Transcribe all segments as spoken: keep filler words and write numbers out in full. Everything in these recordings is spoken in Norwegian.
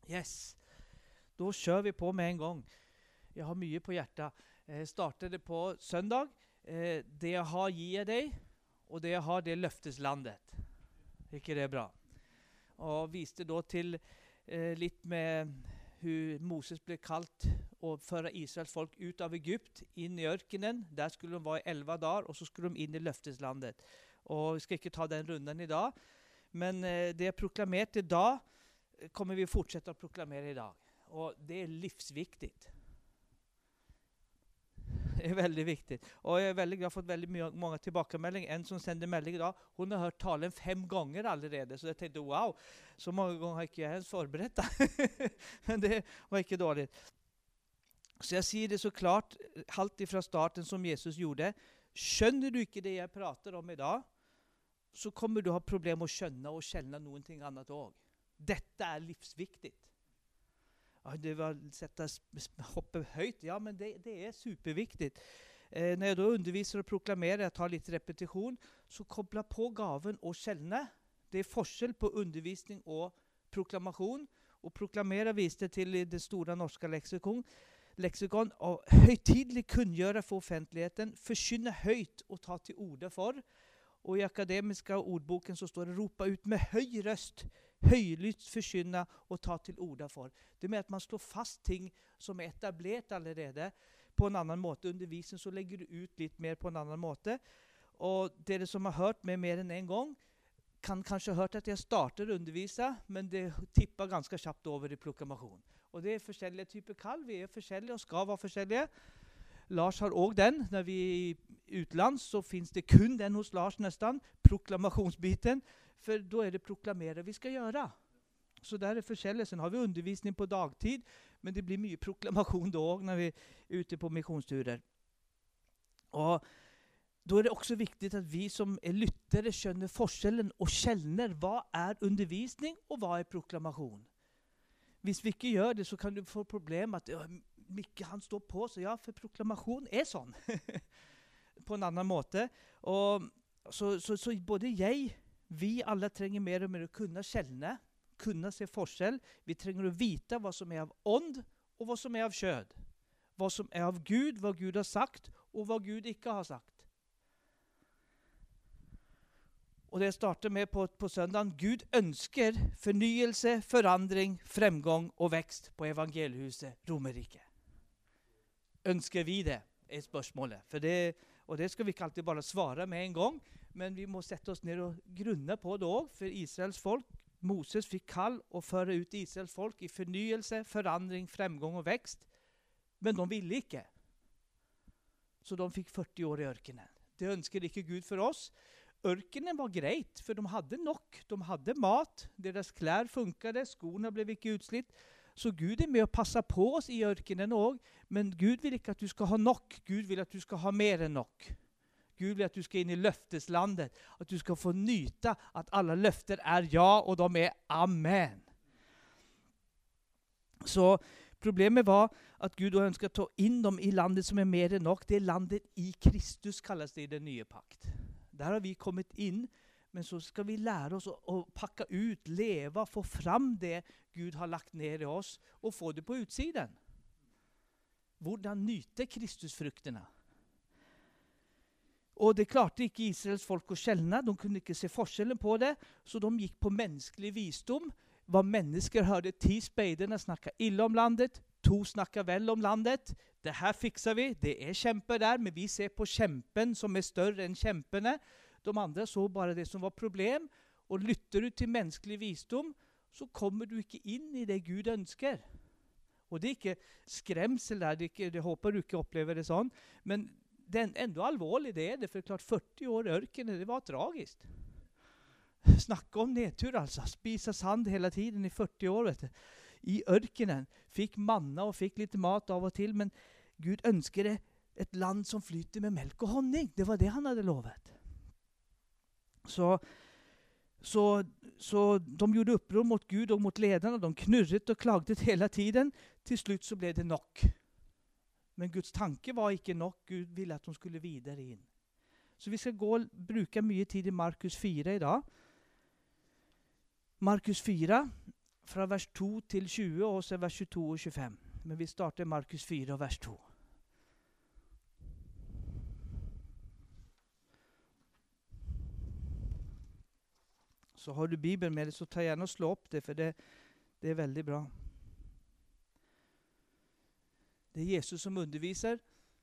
Yes, då kör vi på med en gång. Jag har mycket på hjärtat. Jag startade på söndag. Eh, det jag har ger dig, och det jag har det är löfteslandet. Tycker det är bra. Och viste då till eh, lite med hur Moses blev kallt och föra Israels folk ut av Egypt in i öknen. Där skulle de vara i elva dagar och så skulle de in i löfteslandet. Och vi ska inte ta den rundan idag. Men eh, det jag proklamerat idag kommer vi fortsätta att proklamera idag. Och det är livsviktigt. Det är väldigt viktigt. Och jag är väldigt glad för att väldigt my- många tillbakameldingar. En som sände melding idag, hon har hört talen fem gånger allerede. Så jag tänkte, wow, så många gånger har inte jag ens förberett. Men det var inte dåligt. Så jag säger det så klart, halt ifrån starten som Jesus gjorde. Skönner du inte det jag pratar om idag, så kommer du ha problem att skönna och känna någonting annat också. Detta är livsviktigt. Ja, det var sätta hoppa höjt. Ja, men det, det är superviktigt. Eh, när jag då undervisar och proklamerar, jag tar lite repetition, så koppla på gaven och känna. Det är forskel på undervisning och proklamation. Och proklamera visste till det stora norska lexikon. Lexikon och högtidligt kungöra för offentligheten, förkynna höjt och ta till orda för. Och i akademiska ordboken så står det ropa ut med höj röst, höjlytt förkynna och ta till orda för. Det med att man slår fast ting som är etablerat allerede på en annan måte. Undervisen så lägger du ut lite mer på en annan måte. Och det, det som har hört mig mer än en gång kan kanske ha hört att jag startar undervisa, men det tippar ganska snabbt över i proklamation. Och det är forskjellige typer kall, vi är forskjellige och ska vara forskjellige. Lars har också den. När vi är i utland så finns det kun den hos Lars nästan, proklamationsbiten. För då är det proklamera vi ska göra. Så där är forskjellige. Sen har vi undervisning på dagtid, men det blir mycket proklamation då när vi är ute på missionsturer. Och då är det också viktigt att vi som är lyttere skjønner forskjellen och känner vad är undervisning och vad är proklamation. Hvis vi inte gör det så kan du få problem att ja, Micke han står på, så ja, för proklamation är sån. På en annan måte. Och så, så, så både jag, vi alla tränger mer och mer att kunna känna, kunna se forskjell. Vi tränger att vita vad som är av ånd och vad som är av köd. Vad som är av Gud, vad Gud har sagt och vad Gud inte har sagt. Och det startar med på, på söndagen. Gud önskar förnyelse, förandring, framgång och växt på evangeliehuset Romerike. Önskar vi det? Är spørsmålet. För det, och det ska vi inte alltid bara svara med en gång. Men vi måste sätta oss ner och grunna på det också. För Israels folk, Moses fick kall och föra ut Israels folk i förnyelse, förandring, framgång och växt. Men de ville inte. Så de fick fyrtio år i öknen. Det önskade inte Gud för oss. Örkenen var grejt, för de hade nog. De hade mat, deras kläder funkade, skorna blev inte utslitt. Så Gud är med och passa på oss i örkenen också. Men Gud vill inte att du ska ha nog. Gud vill att du ska ha mer än nog. Gud vill att du ska in i löfteslandet. Att du ska få nyta att alla löfter är ja och de är amen. Så problemet var att Gud önskar ta in dem i landet som är mer än nog. Det är landet i Kristus kallas det i den nya pakt. Där har vi kommit in, men så ska vi lära oss att, att packa ut, leva, få fram det Gud har lagt ner i oss och få det på utsidan. Hvordan nyte Kristusfrukterna? Och det klarte inte Israels folk att känna, de kunde inte se forskellen på det, så de gick på mänsklig visdom. Vad människor hörde till spejderna snacka illa om landet, to snacka väl om landet. Det här fixar vi, det är kämpe där, men vi ser på kämpen som är större än kämpene. De andra såg bara det som var problem, och lytter du till mänsklig visdom så kommer du inte in i det Gud önskar. Och det är inte skrämsel där, det, är inte, det hoppas du inte upplever det sånt, men det är ändå allvarligt det är det, för klart fyrtio år i öknen, det var tragiskt. Snacka om nedtur alltså, spisa sand hela tiden i fyrtio år vet du. I örkenen, fick manna och fick lite mat av och till, men Gud önskade ett land som flyter med mjölk och honung. Det var det han hade lovat. Så, så, så de gjorde uppror mot Gud och mot ledarna. De knurret och klagde hela tiden. Till slut så blev det nog. Men Guds tanke var inte nog. Gud ville att de skulle vidare in. Så vi ska gå och bruka mycket tid i Markus fyra idag. Markus fyra. fra vers to til tjue, og så vers tjueto og tjuefem. Men vi starter Markus fire og vers to. Så har du Bibelen med deg, så ta gjerne og slå opp det, for det, det er veldig bra. Det er Jesus som underviser.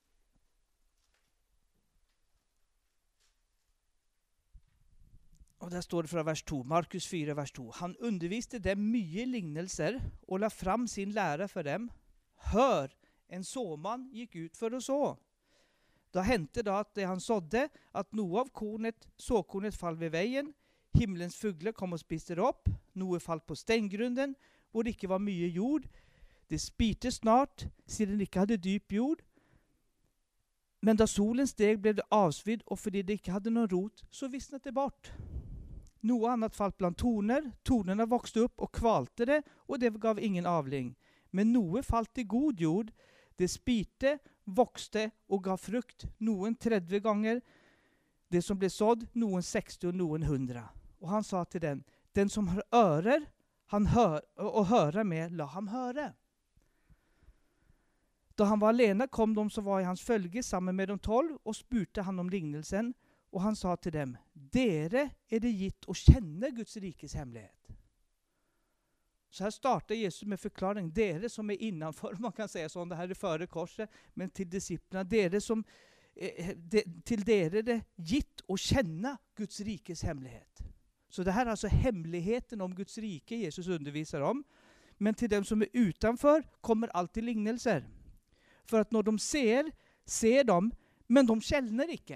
Og der står det fra vers to, Markus fire, vers to. Han underviste dem mye lignelser og la fram sin lære for dem. Hør, en såmann gikk ut for å så. Da hendte det at det han sådde, at noe av kornet, såkornet fall ved veien. Himmelens fugler kom og spiste det opp. Noe falt på steingrunden, hvor det ikke var mye jord. Det spirte snart, siden det ikke hadde dyp jord. Men da solen steg, ble det avsvidd, og fordi det ikke hadde noen rot, så visnet det bort. Noe annet falt blant torner. Tornene vokste opp og kvalte det, og det gav ingen avling. Men noe falt i god jord. Det spirte, vokste og gav frukt. Noen tredve ganger det som ble sådd, noen seksti og noen hundre. Og han sa til den, den som har ører han hør, og hører med, la ham høre. Da han var alene, kom de som var i hans følge sammen med de tolv, og spurte han om lignelsen. Og han sa til dem, dere er det gitt å kjenne Guds rikes hemmelighet. Så her starter Jesus med forklaring. Dere som er innenfor, man kan si sånn, det her er føre korset, men til disiplene, dere som, eh, de, til dere er det gitt å kjenne Guds rikes hemmelighet. Så det her er altså hemmeligheten om Guds rike Jesus underviser om. Men til dem som er utenfor kommer alltid lignelser. For at når de ser, ser de, men de kjenner ikke.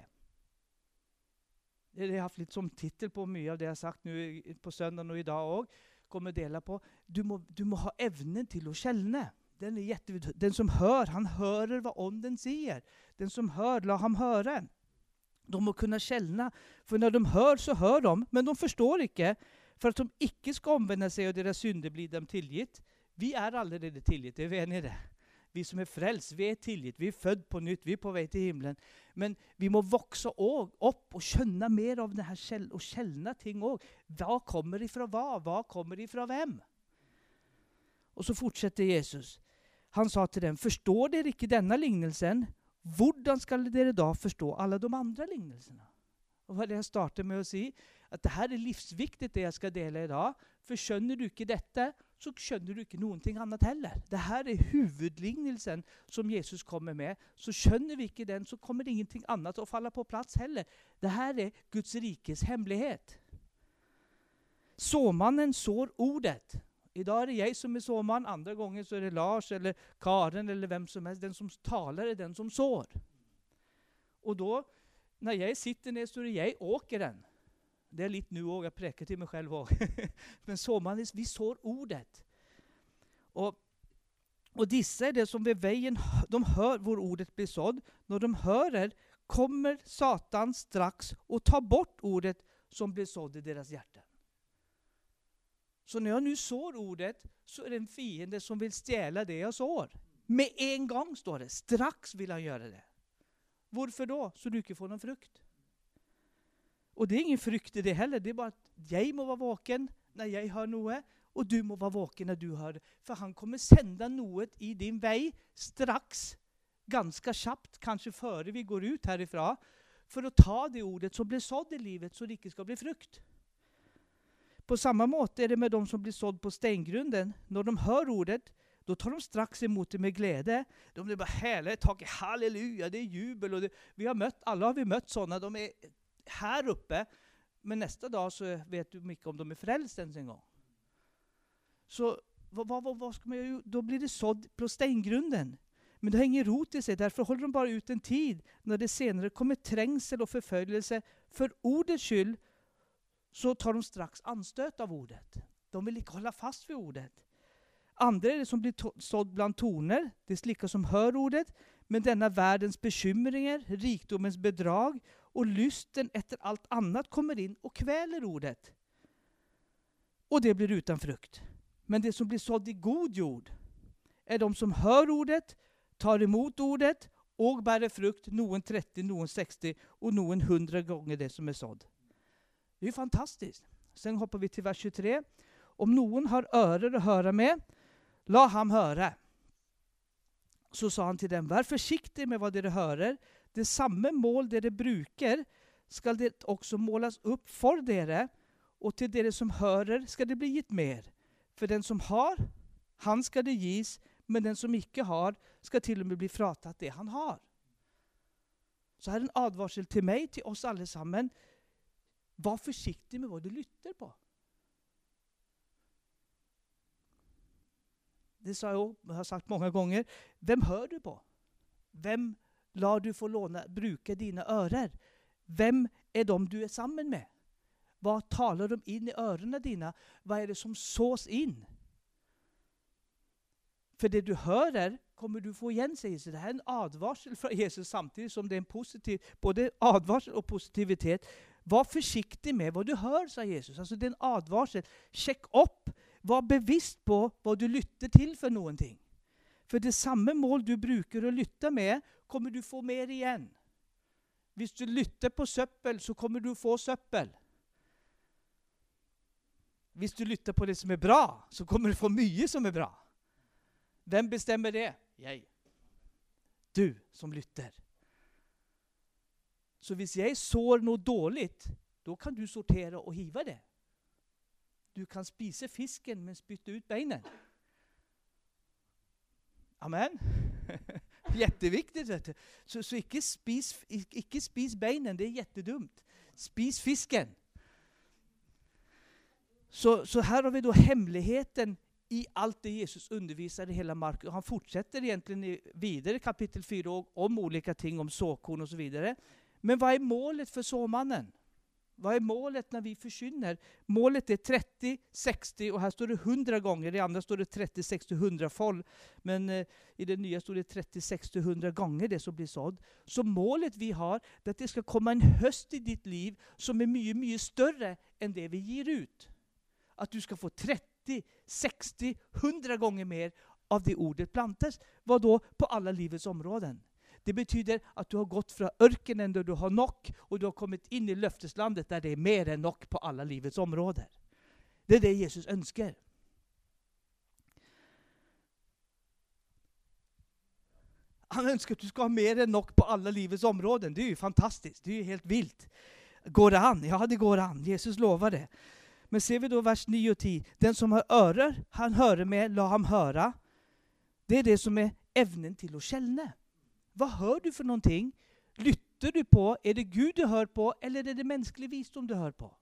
Det har jeg haft litt som titel på mye av det jeg har sagt nu på søndag og i dag også. Kommer dela på. Du må, du må ha evnen til å kjenne. Den, er jätte, den som hør, han hører hva ånden sier. Den som hør, la ham høre. De må kunne kjenne. For når de hør, så hør de. Men de forstår ikke. For at de ikke skal omvende seg, og deres synder blir dem tilgitt. Vi er allerede tilgitt, det er vi enige i det. Vi som er frelst, vi er tilgitt. Vi er født på nytt, vi er på vei til himmelen. Men vi må vokse opp og skjønne mer av det her, og kjenne ting også. Hva kommer ifra hva? Hva kommer ifra hvem? Og så fortsetter Jesus. Han sa til dem, forstår dere ikke denne lignelsen? Hvordan skal dere da forstå alle de andre lignelsene? Og hva det jeg starter med å si, at det her er livsviktig det jeg skal dele i dag. For skjønner du ikke dette, så skjønner du ikke noen ting annet heller. Det her er hovedlignelsen som Jesus kommer med. Så skjønner vi ikke den, så kommer ingenting annet å falle på plass heller. Det her er Guds rikes hemmelighet. Såmannen sår ordet. I dag er det jeg som er såmann, andre ganger så er det Lars eller Karen eller hvem som helst. Den som taler er den som sår. Og da, når jeg sitter ned, så er det jeg åkeren. Det er litt nu også, jeg preker til meg selv også. Men såmannen, vi sår ordet. Og, og disse er det som ved veien, de hør hvor ordet blir sådd. Når de hører, kommer Satan straks og tar bort ordet som blir sådd i deres hjerte. Så når jeg nu sår ordet, så er det en fiende som vil stjäla det jeg sår. Med en gang står det. Straks vil han gjøre det. Hvorfor da? Så du ikke får noen frukt. Og det er ingen frykt i det heller. Det er bare at jeg må være våken når jeg har noe, og du må være våken når du har det. For han kommer sende noe i din vei straks, ganske kjapt, kanskje før vi går ut herifra, for å ta det ordet som blir sådd i livet, så det ikke skal bli frukt. På samme måte er det med de som blir sådd på steingrunden. Når de hør ordet, då tar de straks emot det med glede. De blir bare hele taket, halleluja, det er jubel. Og det, vi har møtt, alle har vi møtt sånne, de er her oppe, men neste dag så vet du ikke om de er frelst ens en gang. Så hva, hva, hva skal man gjøre? Da blir det sådd på steingrunden. Men det har ingen rot i seg, derfor holder de bare ut en tid. Når det senere kommer trengsel og forfølgelse for ordets skyld, så tar de straks anstøt av ordet. De vil ikke holde fast ved ordet. Andre er det som blir sådd blant torner, det er slike som hør ordet, men denne verdens bekymringer, rikdomens bedrag og lysten etter alt annet kommer inn og kveler ordet. Og det blir uten frukt. Men det som blir sådd i god jord er de som hør ordet, tar imot ordet og bærer frukt, noen tretti, noen seksti og noen hundre ganger det som er sådd. Det er fantastisk. Sen hoppar vi til vers tjuetre. Om noen har ører å høre med, la ham høre. Så sa han til dem, vær forsiktig med hva dere hører. Det samme mål dere bruker, skal det også måles opp for dere, og til dere som hører skal det bli gitt mer. For den som har, han skal det gis, men den som ikke har, skal til og med bli fratatt det han har. Så her er en advarsel til meg, til oss alle sammen. Vær forsiktig med hva du lytter på. Det sa jeg også, jeg har sagt mange ganger. Hvem hører du på? Hvem lar du få låne, bruke dine ører? Hvem er de du er sammen med? Hva taler de inn i ørene dine? Hva er det som sås inn? For det du hører, kommer du få igjen, sier Jesus. Det er en advarsel fra Jesus, samtidig som det er en positiv, både advarsel og positivitet. Vær forsiktig med hva du hører, sa Jesus. Altså det er en advarsel. Sjekk opp. Vær bevisst på hva du lytter til for noen ting. For det samme mål du bruker å lytte med, kommer du få mer igjen. Hvis du lytter på søppel, så kommer du få søppel. Hvis du lytter på det som er bra, så kommer du få mye som er bra. Hvem bestemmer det? Jeg. Du som lytter. Så hvis jeg sår noe dårlig, da kan du sortere og hive det. Du kan spise fisken, men spytte ut beinen. Amen. Jätteviktigt, vet du. Så, så ikke, spis, ikke, ikke spis beinen, det er jättedumt. Spis fisken. Så, så her har vi då hemmeligheten i allt det Jesus undervisar i hela Markus. Han fortsätter egentligen i vidare kapitel fyra om olika ting, om såkorn och så vidare. Men vad är målet för såmannen? Vad är målet när vi förkynner? Målet är trettio, sextio och här står det hundra gånger. I andra står det trettio, sextio, hundra fold. Men eh, i det nya står det trettio, sextio, hundra gånger det som blir sådd. Så målet vi har är att det ska komma en höst i ditt liv som är mycket, mycket större än det vi ger ut. Att du ska få trettio, sextio, hundra gånger mer av det ordet plantas. Vad då? På alla livets områden. Det betyder att du har gått från örkenen där du har nok och du har kommit in i löfteslandet där det är mer än nok på alla livets områden. Det är det Jesus önskar. Han önskar att du ska ha mer än nok på alla livets områden. Det är ju fantastiskt. Det är ju helt vilt. Går det an? Ja, det går an. Jesus lovar det. Men ser vi då vers nio och tio. Den som har öron, han hör med, la ham höra. Det är det som är evnen till att känna. Vad hör du för någonting? Lytter du på? Är det Gud du hör på? Eller är det mänsklig visdom du hör på?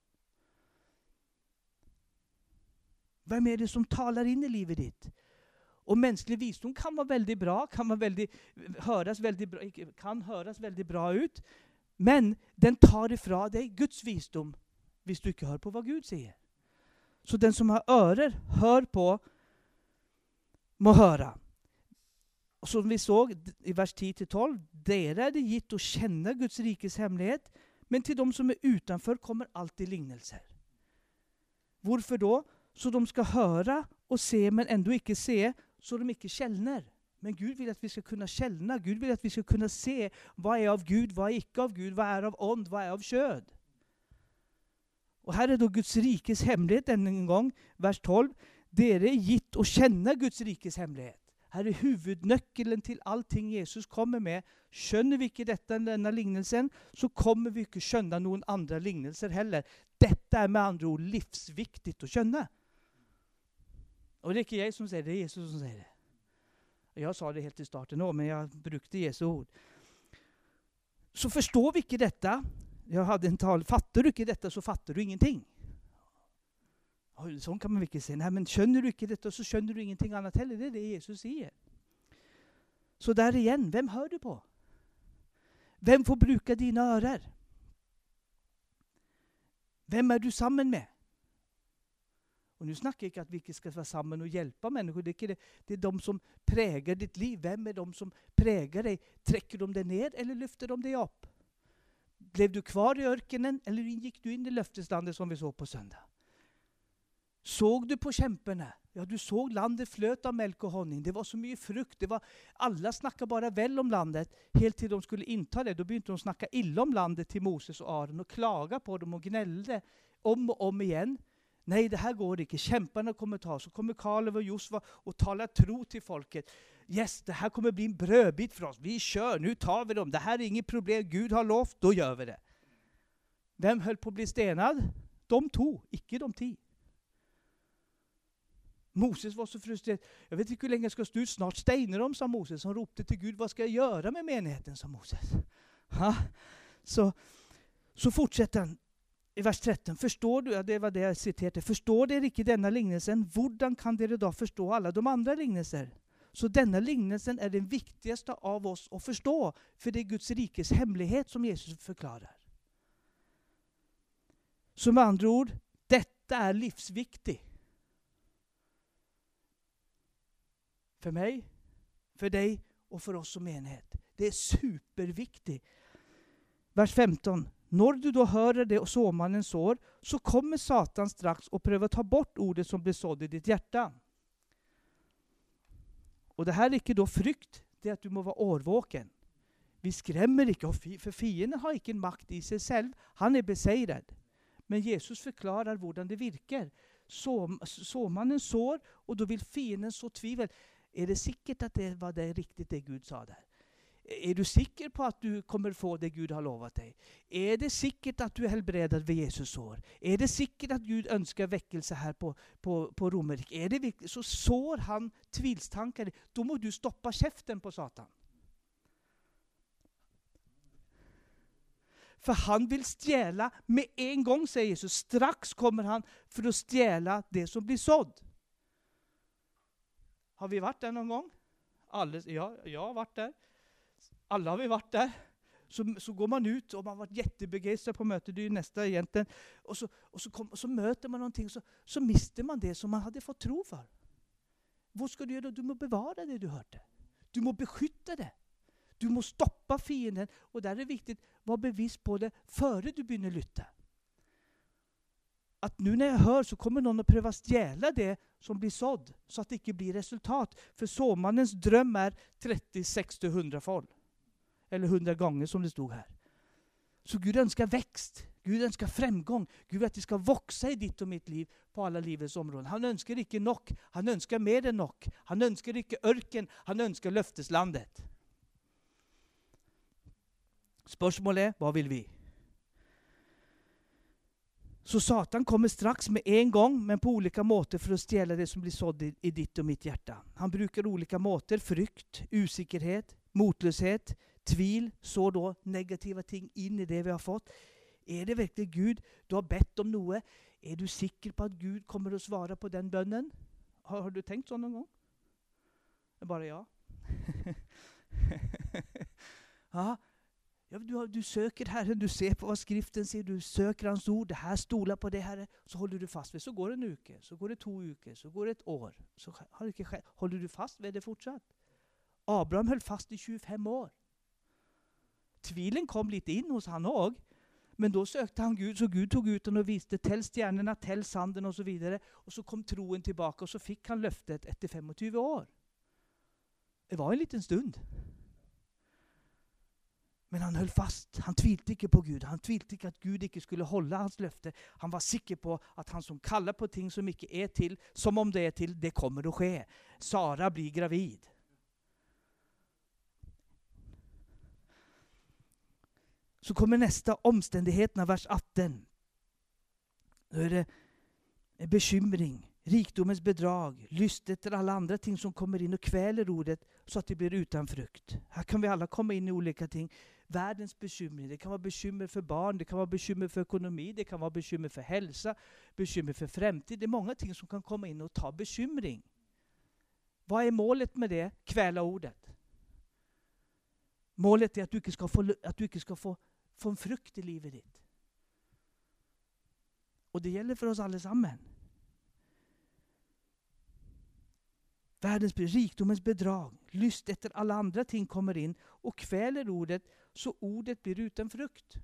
Vem är det som talar in i livet ditt? Och mänsklig visdom kan vara väldigt bra. Kan, vara väldigt, höras väldigt bra, kan höras väldigt bra ut. Men den tar ifrån dig Guds visdom. Hvis du ikke hører på hva Gud sier. Så den som har ører, hør på, må høre. Og som vi så i vers tio till tolv, dere er det gitt å kjenne Guds rikes hemmelighet, men til de som er utenfor kommer alltid lignelser. Hvorfor da? Så de skal høre og se, men ändå ikke se, så de ikke kjellner. Men Gud vil at vi skal kunne kjellne. Gud vil at vi skal kunne se hva er av Gud, hva er ikke av Gud, hva er av ånd, hva er av kjød. Og her er då Guds rikes hemmelighet en gång, vers tolv. Dere er gitt å kjenne Guds rikes hemmelighet. Her er huvudnøkkelen til allting Jesus kommer med. Skjønner vi ikke dette, denne lignelsen, så kommer vi ikke skjønne noen andre lignelser heller. Dette er med andre ord livsviktigt å skjønne. Og det er ikke jeg som sier det, det er Jesus som sier det. Jeg sa det helt i starten nå, men jeg brukte Jesu ord. Så forstår vi ikke dette. Jeg hadde en tal, fatter du ikke dette, så fatter du ingenting. Sånn kan man ikke si. Nei, men skjønner du ikke dette, så skjønner du ingenting annet heller. Det er det Jesus sier. Så der igjen, hvem hører du på? Hvem får bruke dine ører? Hvem er du sammen med? Og nå snakker jeg ikke at vi ikke skal være sammen og hjelpe mennesker. Det er, ikke det. Det er de som preger ditt liv. Hvem er de som preger deg? Trekker de deg ned, eller lyfter de deg opp? Blev du kvar i ørkenen, eller gikk du inn i løfteslandet som vi så på søndag? Såg du på kjempene? Ja, du såg landet fløt av melk og honning. Det var så mye frukt. Det var, alla snackade bara väl om landet. Helt till de skulle inta det. Då begynte de snacka illa om landet till Moses och Aron och klaga på dem och gnällde om och om igen. Nej, det här går inte. Kämparna kommer ta. Så kommer Kaleb och Josva och tala tro till folket. Yes, det här kommer bli en brödbit för oss. Vi kör, nu tar vi dem. Det här är inget problem. Gud har lovt, då gör vi det. Vem höll på att bli stenad? De tog, icke de tio. Moses var så frustrerad. Jag vet inte hur länge jag ska stå ut. Snart stenar de, sa Moses. Som ropte till Gud, vad ska jag göra med menigheten, sa Moses. Ha? Så, så fortsätter han i vers tretton. Förstår du, ja, det var det jag citerade. Förstår det icke denna lignelsen? Hvordan kan dere då förstå alla de andra lignelser? Så denna lignelsen är den viktigaste av oss att förstå. För det är Guds rikes hemlighet som Jesus förklarar. Så med andra ord, detta är livsviktigt. För mig, för dig och för oss som enhet. Det är superviktigt. Vers femton. När du då hör det och såmannen sår, så kommer Satan strax och prövar ta bort ordet som blir sådd i ditt hjärta. Och det här är inte då frykt, det är att du må vara årvåken. Vi skrämmer inte, för fienden har inte en makt i sig själv. Han är besegrad. Men Jesus förklarar hur det virkar. Så, såmannen sår och då vill fienden så tvivel. Är det säkert att det var det riktigt det Gud sa där? Är du säker på att du kommer få det Gud har lovat dig? Är det säkert att du är helbredad vid Jesus år? Är det säkert att Gud önskar väckelse här på, på, på Romerik? Är det viktigt? Så sår han tvilstankar. Då må du stoppa käften på Satan. För han vill stjäla med en gång, säger Jesus. Strax kommer han för att stjäla det som blir sådd. Har vi varit där någon gång? Alldeles, ja, jag har varit där. Alla har vi varit där. Så, så går man ut och man har varit jättebegeistrad på mötet. Det är ju nästa egentligen. Och så, och så, kom, och så möter man någonting. Så, så mister man det som man hade fått tro för. Vad ska du göra då? Du må bevara det du hörde. Du må beskytta det. Du må stoppa fienden. Och där är det viktigt att vara bevis på det före du börjar lytta. Att nu när jag hör så kommer någon att pröva stjäla det som blir sådd. Så att det inte blir resultat. För såmannens dröm är trettio, sextio, hundra fall. Eller hundra gånger som det stod här. Så Gud önskar växt. Gud önskar framgång. Gud vill att det ska växa i ditt och mitt liv på alla livets områden. Han önskar inte nog. Han önskar mer än nog. Han önskar inte örken. Han önskar löfteslandet. Spörsmålet är, vad vill vi? Så Satan kommer strax med en gång, men på olika måter för att stjäla det som blir sådd i, i ditt och mitt hjärta. Han brukar olika måter, frykt, osäkerhet, motlöshet, tvil, så då negativa ting in i det vi har fått. Är det verkligen Gud du har bett om något? Är du säker på att Gud kommer att svara på den bönnen? Har, har du tänkt så någon gång? Det är bara jag. Ja. Ja, du, du söker Herren, du ser på vad skriften säger, du söker hans ord, det här stolar på det här, så håller du fast vid. Så går det en uke, så går det två uker, så går det ett år. Så har det inte, håller du fast vid det fortsatt? Abraham höll fast i tjugofem år. Tvilen kom lite in hos han också, men då sökte han Gud, så Gud tog ut honom och visste till stjärnorna, till sanden och så vidare. Och så kom troen tillbaka och så fick han löftet efter tjugofem år. Det var en liten stund. Men han höll fast. Han tvivlade inte på Gud. Han tvivlade inte att Gud inte skulle hålla hans löfte. Han var säker på att han som kallar på ting som inte är till, som om det är till, det kommer att ske. Sara blir gravid. Så kommer nästa omständigheterna, vers arton. Då är det en bekymring, rikdomens bedrag, lyst efter alla andra ting som kommer in och kväler ordet så att det blir utan frukt. Här kan vi alla komma in i olika ting. Världens bekymmer, det kan vara bekymmer för barn, det kan vara bekymmer för ekonomi, det kan vara bekymmer för hälsa, bekymmer för framtid. Det är många ting som kan komma in och ta bekymring. Vad är målet med det? Kväla ordet. Målet är att du inte ska få, att du inte ska få, få en frukt i livet ditt. Och det gäller för oss allesammans. Världens rikdomens bedrag, lyst efter alla andra ting kommer in och kväler ordet så ordet blir utan frukt.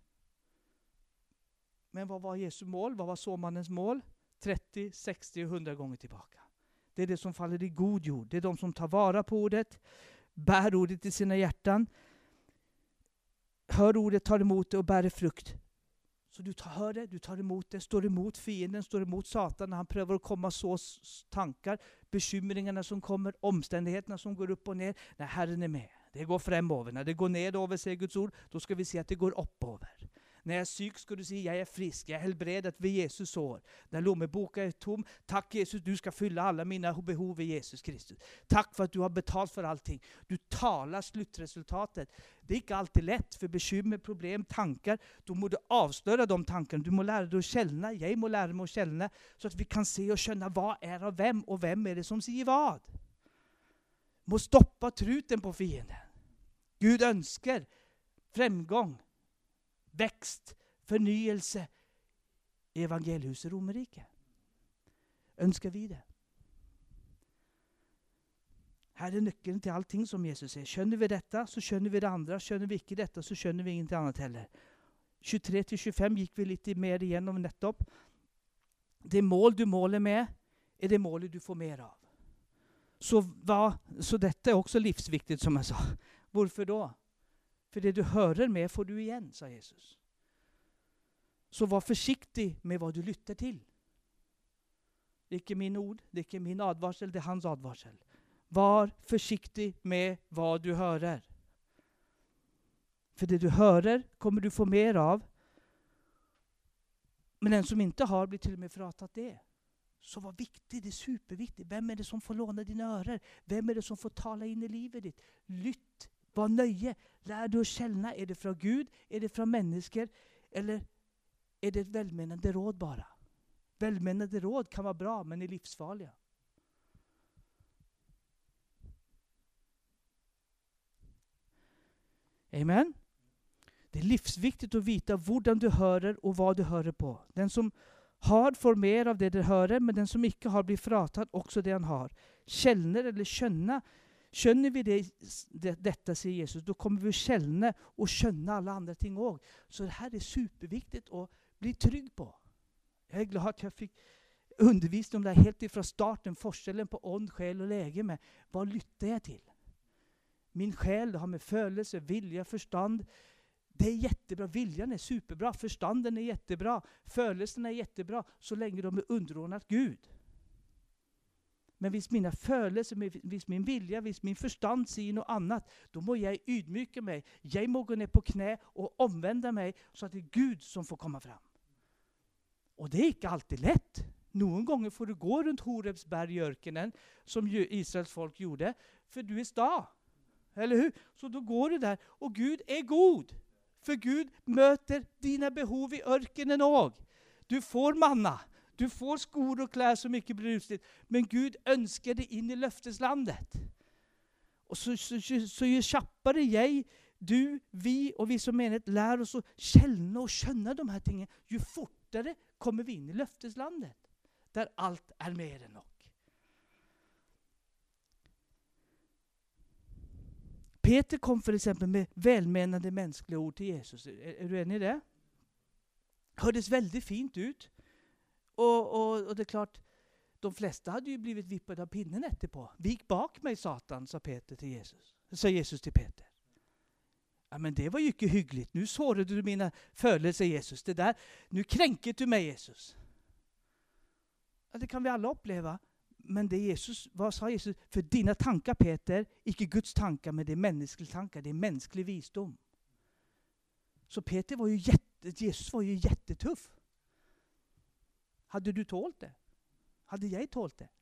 Men vad var Jesu mål? Vad var såmannens mål? trettio, sextio, hundra gånger tillbaka. Det är det som faller i god jord. Det är de som tar vara på ordet, bär ordet i sina hjärtan, hör ordet, tar emot det och bär frukt. Så du tar, hör det, du tar emot det, står emot fienden, står emot Satan när han prövar att komma så s- tankar, bekymringarna som kommer, omständigheterna som går upp och ner. Nej, Herren är med. Det går fremover. När det går nedover, säger Guds ord, då ska vi se att det går oppover. När jag är syk ska du säga, jag är frisk, jag är helbredet vid Jesus år. När lommeboken är tom, tack Jesus, du ska fylla alla mina behov i Jesus Kristus. Tack för att du har betalt för allting. Du talar slutresultatet. Det är inte alltid lätt, för bekymmer, problem, tankar. Du må avslöja de tankarna. Du må lära dig att känna, jag må lära mig att känna, så att vi kan se och känna vad är av vem och vem är det som säger vad. Må stoppa truten på fienden. Gud önskar framgång, växt, förnyelse i evangelihuset Romerike. Önskar vi det? Här är nyckeln till allting som Jesus säger. Känner vi detta så känner vi det andra. Känner vi inte detta så känner vi inget annat heller. tjugotre till tjugofem gick vi lite mer igenom nettopp. Det mål du målar med är det målet du får mer av. Så, va, så detta är också livsviktigt som jag sa. Varför då? För det du hör med får du igen, sa Jesus. Så var försiktig med vad du lyssnar till. Det är inte min ord, det är inte min advarsel, det är hans advarsel. Var försiktig med vad du hör. För det du hör kommer du få mer av. Men den som inte har blir till och med fratat det. Så var viktigt, det är superviktigt. Vem är det som får låna dina öron? Vem är det som får tala in i livet ditt? Lytt, var nöje. Lär du att känna, är det från Gud, är det från människor, eller är det ett välmenande råd bara? Välmenande råd kan vara bra, men är livsfarliga. Amen. Det är livsviktigt att veta hur du hör och vad du hör på. Den som har får mer av det du hör, men den som inte har blir fratad också det han har. Känner eller känna. Känner vi det, det, detta, säger Jesus, då kommer vi känna och känna alla andra ting också. Så det här är superviktigt att bli trygg på. Jag är glad att jag fick undervisa om det här helt ifrån starten, forskellen på ånd, själ och läge med. Vad lyssnar jag till? Min själ har med födelse, vilja, förstand. Det är jättebra. Viljan är superbra. Förstanden är jättebra. Födelsen är jättebra. Så länge de är underordnat Gud. Men hvis mina födelser, hvis min vilja, hvis min förstand säger något annat, då må jag ydmyka mig. Jag må gå ner på knä och omvända mig så att det är Gud som får komma fram. Och det är inte alltid lätt. Någon gånger får du gå runt Horebs berg i öknen som Israels folk gjorde. För du är sta. Eller hur? Så då går du där och Gud är god. För Gud möter dina behov i öknen också. Du får manna. Du får skor och kläder så mycket blir utslitt. Men Gud önskar dig in i löfteslandet. Och så, så, så, så ju tjappare jag, du, vi och vi som menighet lär oss att känna och känna de här tingen, ju fortare kommer vi in i löfteslandet. Där allt är mer än nog. Peter kom för exempel med välmenande mänskliga ord till Jesus. Är, är du enig i det? Hördes väldigt fint ut. Och, och, och det är klart, de flesta hade ju blivit vippade av pinnen efterpå. Vik bak mig, Satan, sa Peter till Jesus. Sa Jesus till Peter. Ja, men det var ju inte hyggligt. Nu sårade du mina födelser, Jesus. Det där, nu kränker du mig, Jesus. Ja, det kan vi alla uppleva. Men det Jesus, vad sa Jesus? För dina tankar, Peter, icke Guds tankar, men det är mänskliga tankar. Det är mänsklig visdom. Så Peter var ju jätte, Jesus var ju jättetuff. Hade du tålt det? Hade jag tålt det?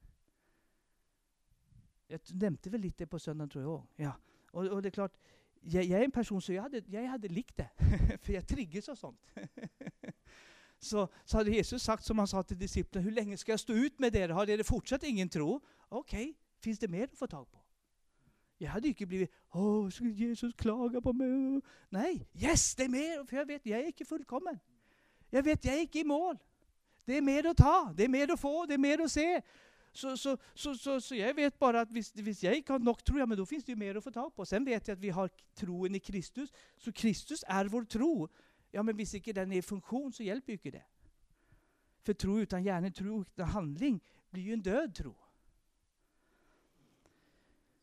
Jag nämnde väl lite på söndagen, tror jag. Ja. Och, och det är klart, jag, jag är en person så jag hade, jag hade likt det. För jag triggas och sånt. så, så hade Jesus sagt som han sa till disciplerna, hur länge ska jag stå ut med det? Har det fortsatt ingen tro? Okej, okay. Finns det mer att få tag på? Jag hade inte blivit, åh, ska Jesus klaga på mig? Nej, yes, det är mer. För jag vet, jag är inte fullkommen. Jag vet, jag är inte i mål. Det är mer att ta, det är mer att få, det är mer att se. Så, så, så, så, så jag vet bara att hvis, hvis jag inte har nog tror jag, men då finns det ju mer att få tag på. Sen vet jag att vi har troen i Kristus. Så Kristus är vår tro. Ja, men hvis inte den är i funktion så hjälper ju inte det. För tro utan gärning, tro utan handling blir ju en död tro.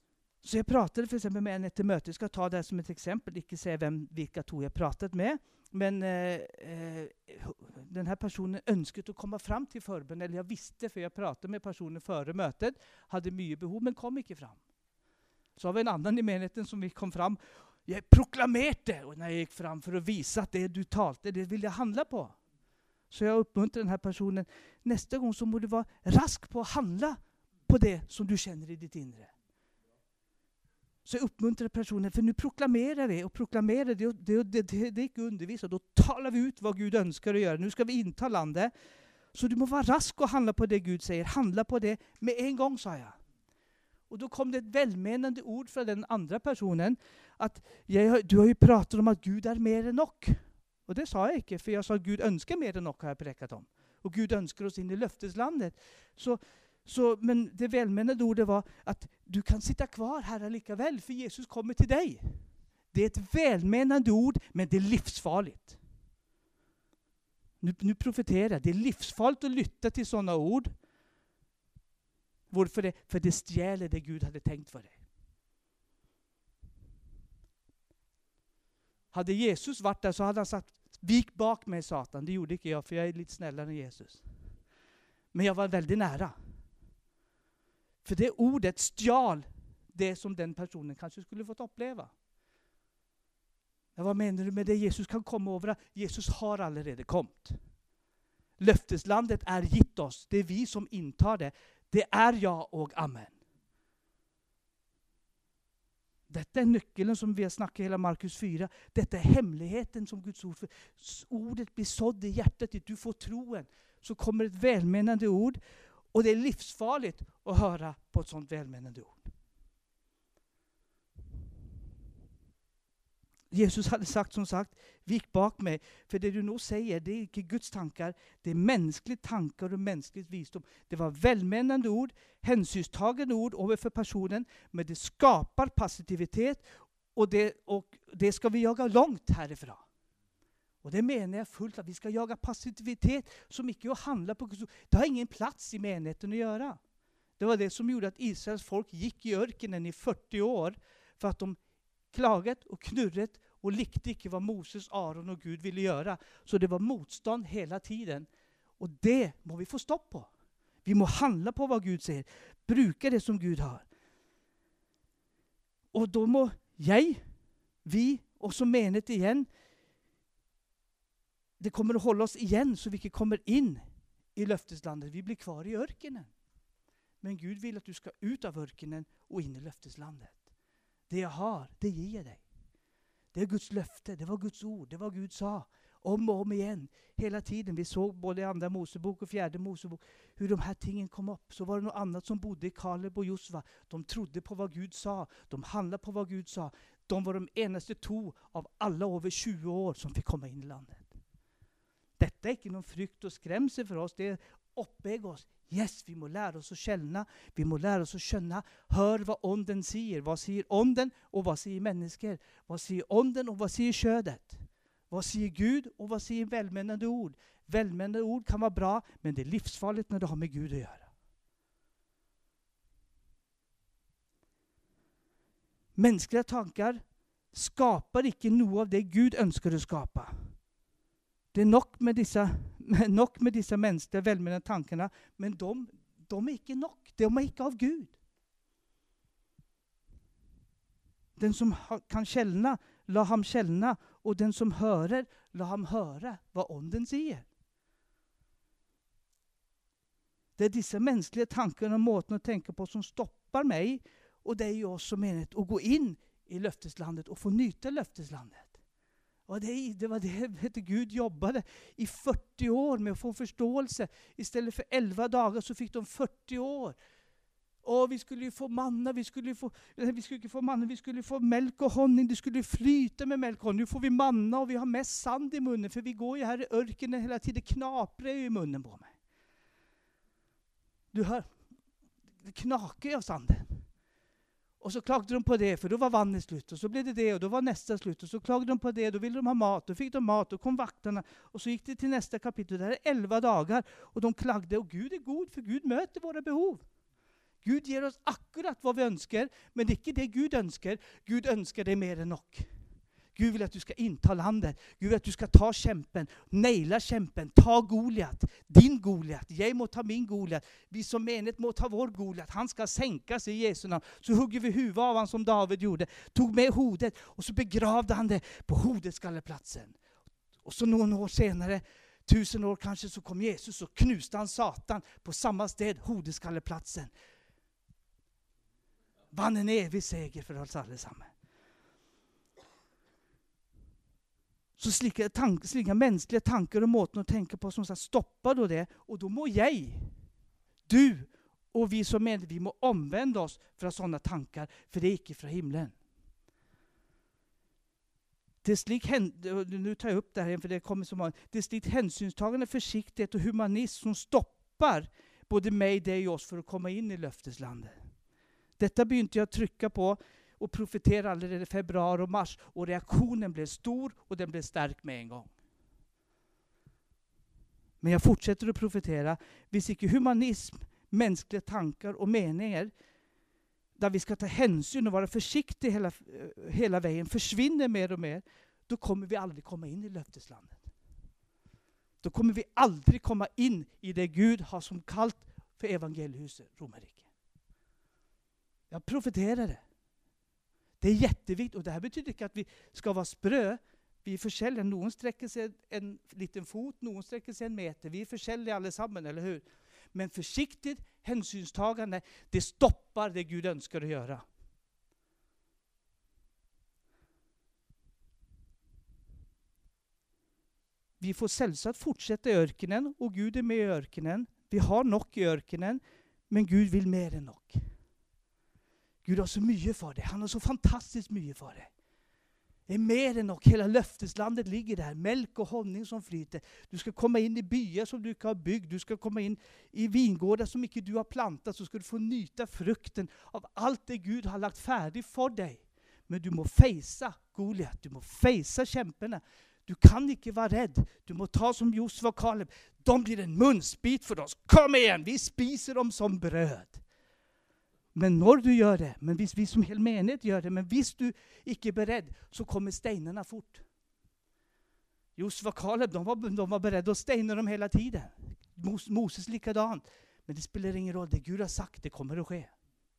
Så jeg pratet for eksempel med en etter møtet. Jeg skal ta det som et eksempel, ikke se hvem, hvilke to jeg pratet med. Men eh, eh, denne personen ønsket å komme fram til forbønn, eller jeg visste, for jeg pratet med personen før møtet, hadde mye behov, men kom ikke fram. Så var det en annen i menigheten som kom fram. Jeg proklamerte når jeg gikk fram for å vise at det du talte, det vil jeg handle på. Så jeg oppmuntrer denne personen. Neste gang så må du være rask på å handle på det som du kjenner i ditt indre. Så jeg oppmuntrer personen, for nå proklamerer vi, og proklamerer det, det, det, det, det er ikke undervist, og da taler vi ut hva Gud ønsker å gjøre. Nå skal vi innta landet, så du må være rask å handle på det Gud sier. Handle på det med en gang, sa jeg. Og da kom det et velmenende ord fra den andre personen, at jeg, du har jo pratet om at Gud er mer enn nok. Og det sa jeg ikke, for jeg sa at Gud ønsker mer enn nok, har jeg preket om. Og Gud ønsker oss inn i løfteslandet. Så Så, men det velmenende ordet var at du kan sitte kvar her likevel, for Jesus kommer til deg. Det er et velmenende ord, men det er livsfarligt. Nu, nu profeterer jeg. Det er livsfarligt å lytte til sånne ord. Hvorfor det? For det stjäler det Gud hadde tenkt for deg. Hadde Jesus vært der, så hadde han sagt, vik bak meg, Satan. Det gjorde ikke jeg, for jeg er litt snällere enn Jesus. Men jeg var veldig nære. For det ordet stjal det som den personen kanskje skulle fått oppleve. Hva mener du med det? Jesus kan komme over? Jesus har allerede kommet. Løfteslandet er gitt oss. Det er vi som inntar det. Det er ja og amen. Dette er nøkkelen som vi har snakket hele Markus fire. Dette er hemmeligheten som Guds ord. For ordet blir sådd i hjertet ditt. Du får troen. Så kommer et velmenende ord. Og det er livsfarligt å høre på et sånt velmenende ord. Jesus hadde sagt, som sagt, vik bak meg, for det du nå sier, det er ikke Guds tanker, det er menneskelige tanker og menneskelig visdom. Det var velmenende ord, hensynstagende ord overfor personen, men det skaper positivitet, og det, og det skal vi jage langt herifra. Og det mener jeg fullt at vi skal jage positivitet som ikke å handle på Guds ord. Det har ingen plass i menigheten å gjøre. Det var det som gjorde at Israels folk gikk i ørkenen i førti år for at de klaget og knurret og likte ikke hva Moses, Aaron og Gud ville gjøre. Så det var motstand hele tiden. Og det må vi få stopp på. Vi må handle på hva Gud sier. Bruke det som Gud har. Og da må jeg, vi, og som menighet igjen, det kommer å holde oss igjen så vi ikke kommer inn i løfteslandet. Vi blir kvar i ørkenen. Men Gud vil at du skal ut av ørkenen og inn i løfteslandet. Det jeg har, det gir jeg deg. Det er Guds løfte, det var Guds ord, det var Gud sa. Om og om igjen, hele tiden. Vi så både i andre Mosebok og fjerde Mosebok, hur de her tingene kom opp. Så var det noe annet som bodde i Kaleb og Josva. De trodde på hva Gud sa. De handlet på hva Gud sa. De var de eneste to av alle over tjue år som fikk komme inn i landet. Dette er ikke noen frykt og skremse for oss. Det er oppbygg oss. Yes, vi må lære oss å kjenne. Vi må lære oss å skjønne. Hør hva ånden sier. Hva sier ånden, og hva sier mennesker? Hva sier ånden, og hva sier kjødet? Hva sier Gud, og hva sier velmenende ord? Velmenende ord kan være bra, men det er livsfarligt når det har med Gud å gjøre. Menneskelige tanker skaper ikke noe av det Gud ønsker å skape. Det er nok med disse, nok med disse menneskelige velmenende tankene, men de, de er ikke nok. De er ikke av Gud. Den som kan kjenne, la ham kjenne, og den som hører, la ham høre hva ånden sier. Det er disse menneskelige tankene og måten å tenke på som stopper meg, og det er jo også menet å gå inn i løfteslandet og få nyte løfteslandet. Og det, det var det vet du, Gud jobbade i førti år med å få forståelse. I stedet for elleve dager så fikk de førti år. Og vi skulle få manna, vi skulle få, vi skulle ikke få manna, vi skulle få melk og honning, det skulle flyte med melk og honning. Nu får vi manna og vi har mest sand i munnen, for vi går jo her i ørkenen hele tiden, det knaprer i munnen på meg. Du hør, det knaker av sanden. Og så klagde de på det, for da var vannet slutt, og så ble det det, og da var neste slutt, og så klagde de på det, da ville de ha mat, og fikk de mat, og kom vaktene, og så gikk det til neste kapittel, det er elleve dager, og de klagde, og Gud er god, for Gud møter våre behov. Gud ger oss akkurat vad vi önskar, men det är inte det Gud önskar. Gud önskar det mer än nog. Gud vill att du ska inta landet. Gud vill att du ska ta kämpen, naila kämpen, ta Goliat, din Goliat. Jag må ta min Goliat. Vi som menighet må ta vår Goliat. Han ska sänkas i Jesu namn. Så hugger vi huvudet av han som David gjorde. Tog med hodet och så begravde han det på hodeskalleplatsen. Och så några år senare, tusen år kanske, så kom Jesus och knuste han Satan på samma sted, hodeskalleplatsen. Vann en evig seger för oss allesammans. Så slika, tank, slika mänskliga tankar och måten att tänka på som sagt, stoppa då det. Och då må jag, du och vi som är, vi må omvända oss från sådana tankar. För det är inte från himlen. Det är slik, nu tar jag upp det här för det kommer så många. Det är slik hänsynstagande, försiktighet och humanism som stoppar både mig, dig och oss för att komma in i löfteslandet. Detta begynte jag trycka på och profetera allerede i februari och mars. Och reaktionen blev stor och den blev stark med en gång. Men jag fortsätter att profetera. Hvis ikke humanism, mänskliga tankar och meningar där vi ska ta hänsyn och vara försiktiga hela, hela vägen försvinner mer och mer, då kommer vi aldrig komma in i löfteslandet. Då kommer vi aldrig komma in i det Gud har som kallt för evangeliehuset, Romerike. Jag profeterar det. Det är jätteviktigt, och det här betyder inte att vi ska vara sprö. Vi är försäljare. Någon sträcker sig en liten fot, någon sträcker sig en meter. Vi är försäljare allesammans, eller hur? Men försiktigt hänsynstagande, det stoppar det Gud önskar att göra. Vi får självklart fortsätta i öknen, och Gud är med i öknen. Vi har nog i öknen, men Gud vill mer än nog. Gud har så mycket för det. Han har så fantastiskt mycket för det. Det är mer än nog. Hela löfteslandet ligger där. Mjölk och honung som flyter. Du ska komma in i byar som du inte har byggt. Du ska komma in i vingårdar som inte du har plantat. Så ska du få nyta frukten av allt det Gud har lagt färdigt för dig. Men du må fejsa Goliat. Du må fejsa kämparna. Du kan inte vara rädd. Du må ta som Josua och Kaleb. De blir en munsbit för oss. Kom igen, vi spiser dem som bröd. Men när du gör det, men hvis vi som hel menighet gör det, men hvis du inte är beredd, så kommer stenarna fort. Josua och Kaleb, de var, de var beredda att stena dem hela tiden. Mos, Moses likadant. Men det spelar ingen roll, det Gud har sagt, det kommer att ske.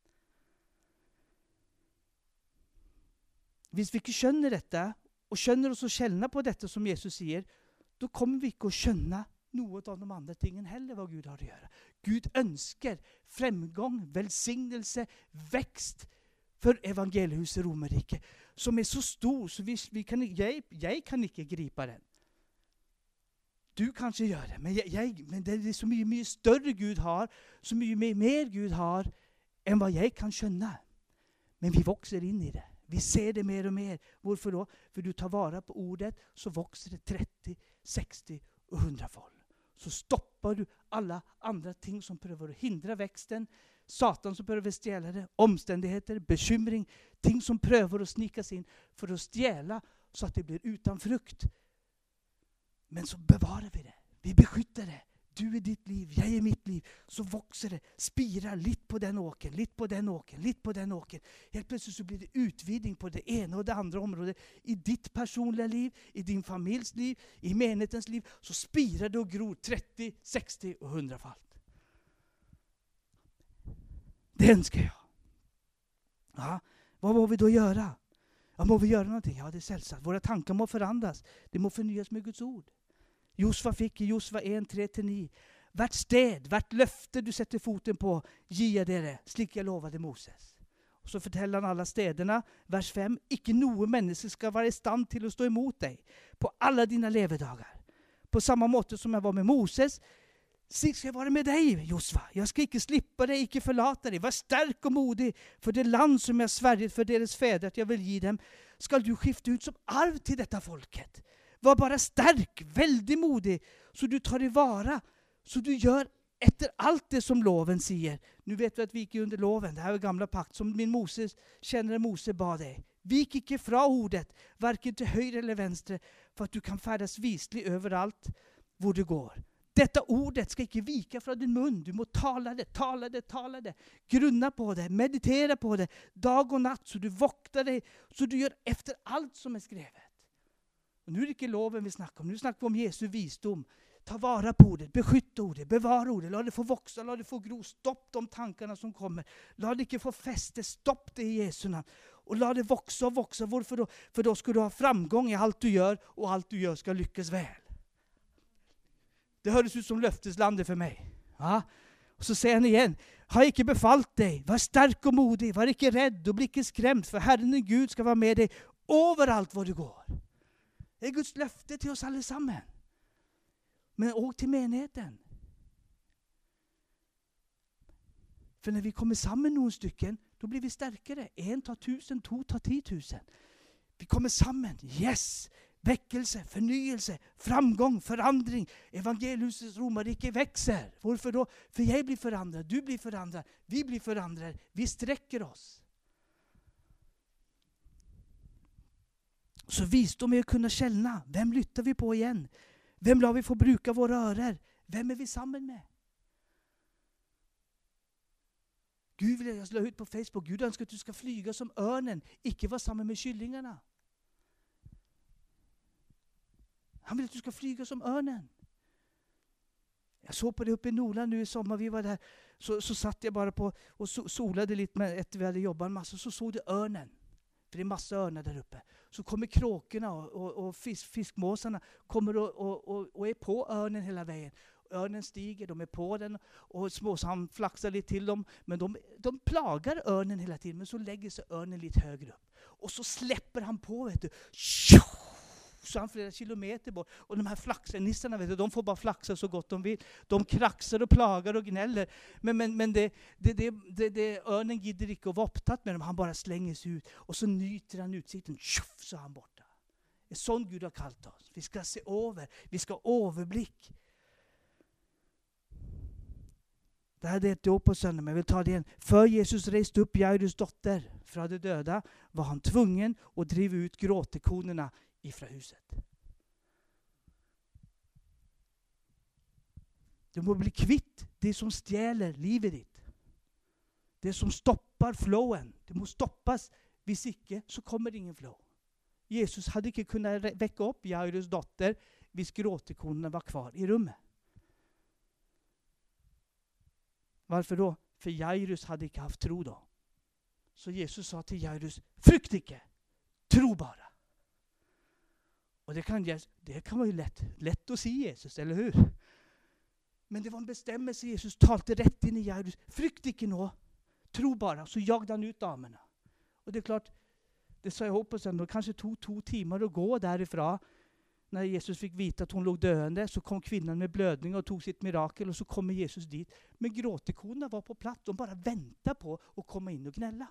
Hvis vi inte känner detta, och känner oss och känner på detta som Jesus säger, då kommer vi inte att känna något av de andra tingen heller vad Gud har att göra. Gud önskar framgång, välsignelse, växt för evangeliehuset Romerike som är så stor så vi, vi kan, jag, jag kan inte gripa den. Du kanske gör det, men, jag, jag, men det är så mycket, mycket större Gud har, så mycket mer, mer Gud har än vad jag kan känna. Men vi växer in i det. Vi ser det mer och mer. Varför då? För du tar vara på ordet, så växer det trettio, sextio och hundra-fold. Så stoppar du alla andra ting som prövar att hindra växten. Satan som prövar att stjäla det. Omständigheter, bekymring. Ting som prövar att snika sig in för att stjäla så att det blir utan frukt. Men så bevarar vi det. Vi beskyddar det. Du är ditt liv, jag är mitt liv. Så växer det, spirar lite på den åken, lite på den åken, lite på den åken. Helt plötsligt så blir det utvidgning på det ena och det andra området. I ditt personliga liv, i din familjs liv, i menighetens liv. Så spirar det och gror trettio, sextio och hundra-falt. Det önskar jag. Ja, vad må vi då göra? Ja, må vi göra någonting? Ja, det är sällsamt. Våra tankar må förändras. Det må förnyas med Guds ord. Josva fick i Josva ett, tre till nio. Vart sted, vart löfte du sätter foten på, ger det, slik jag lovade Moses. Och så förtäller han alla städerna, vers fem. Icke någon människa ska vara i stand till att stå emot dig på alla dina levedagar. På samma måte som jag var med Moses, så ska jag vara med dig, Josva. Jag ska icke slippa dig, icke förlata dig. Var stark och modig, för det land som jag svärjt för deras fäder att jag vill ge dem, ska du skifta ut som arv till detta folket. Var bara stark, väldigt modig, så du tar i vara, så du gör efter allt det som loven säger. Nu vet vi att vi gick under loven, det här är gamla pakt, som min Moses, känner Mose bad dig. Vik icke fra ordet, varken till höger eller vänster, för att du kan färdas vislig överallt hvor du går. Dette ordet skal ikke vike fra din munn. Du må tale det, tale det, tale det. Grunne på det, meditere på det, dag og natt, så du vokter deg, så du gjør efter alt som er skrevet. Og nå er det ikke loven vi snakker om. Nå snakker vi om Jesu visdom. Ta vare på ordet, beskytte ordet, bevare ordet. La det få vokse, la det få gro. Stopp de tankene som kommer. La det ikke få feste. Stopp det i Jesu navn. Og la det vokse og vokse. Hvorfor da? For da skal du ha framgång i alt du gjør, og alt du gjør skal lykkes vel. Det høres ut som løfteslandet for meg. Ja? Og så sier han igjen, har jeg ikke befalt deg, vær sterk og modig, vær ikke redd og bli ikke skremt, for Herren din Gud skal være med deg overalt hvor du går. Det er Guds løfte til oss alle sammen. Men også til menigheten. For når vi kommer sammen noen stykken, da blir vi sterkere. En tar tusen, to tar ti tusen. Vi kommer sammen. Yes! Vekkelse, fornyelse, framgang, forandring. Evangeliets romerrike vekser. Hvorfor da? For jeg blir forandret, du blir forandret, vi blir forandret. Vi strekker oss. Så visdom er å kunne skjelne. Hvem lytter vi på igjen? Hvem lar vi få bruke våre ører? Hvem er vi sammen med? Gud vil jeg slå ut på Facebook. Gud ønsker at du skal flyge som ørnen, ikke være sammen med kyllingene. Han vil at du skal flyge som ørnen. Jeg så på det oppe i Nordland nu i sommer. Vi var der. Så, så satt jeg bare på og so, solade litt med etter vi hadde jobbet en masse. Så så det ørnen. For det er masse ørner der oppe. Så kommer kråkene og, og, og fisk, fiskmåsene kommer og, og, og, og er på ørnen hele veien. Ørnen stiger, de er på den, og småsam flakser litt til dem. Men de, de plager ørnen hele tiden, men så legger seg ørnen litt høyere opp. Og så slipper han på, vet du. Så han flere kilometer bort. Og de her flaksenissene, vet du, de får bare flakse så godt de vil. De krakser og plager og gneller. Men, men, men det, det, det, det, det, ørnen gidder ikke å være opptatt med dem. Han bare slenges ut. Og så nyter han utsikten. Tjuff, så er han borte. Det er sånn Gud har kalt oss. Vi skal se over. Vi skal ha overblikk. Det er det et år på søndag, men jeg vil ta det igjen. Før Jesus reiste opp Jairus dotter fra det døde, var han tvungen å drive ut gråtekonene ifra huset. Du må bli kvitt det som stjeler livet ditt. Det som stopper flowen. Det må stoppes. Hvis ikke, så kommer det ingen flow. Jesus hadde ikke kunnet vekke opp Jairus dotter hvis gråtekonene var kvar i rummet. Varför då? För Jairus hade inte haft tro då. Så Jesus sa till Jairus, frykt ikke, tro bara. Och det kan, det kan vara ju lätt, lätt att se Jesus, eller hur? Men det var en bestämmelse Jesus talte rätt in i Jairus. Frykt ikke nå, tro bara. Så jagde han ut damerna. Och det är klart, det sa jag hoppas sen, det kanske tog två timmar att gå därifrån. När Jesus fick veta att hon låg döende så kom kvinnan med blödning och tog sitt mirakel och så kommer Jesus dit. Men gråtekorna var på plats. De bara väntar på att komma in och gnälla.